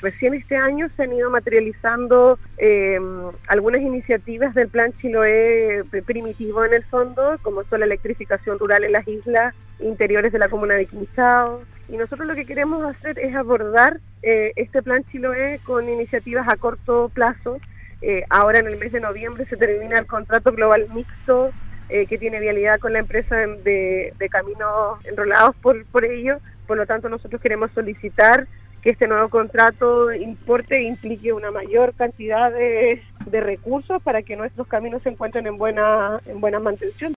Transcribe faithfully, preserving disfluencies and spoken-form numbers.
recién este año se han ido materializando eh, algunas iniciativas del Plan Chiloé primitivo en el fondo, como son la electrificación rural en las islas interiores de la comuna de Quinchao. Y nosotros lo que queremos hacer es abordar eh, este Plan Chiloé con iniciativas a corto plazo. Eh, ahora en el mes de noviembre se termina el contrato global mixto eh, que tiene vialidad con la empresa de, de caminos enrolados por, por ello. Por lo tanto, nosotros queremos solicitar que este nuevo contrato importe e implique una mayor cantidad de, de recursos para que nuestros caminos se encuentren en buena, en buena mantención.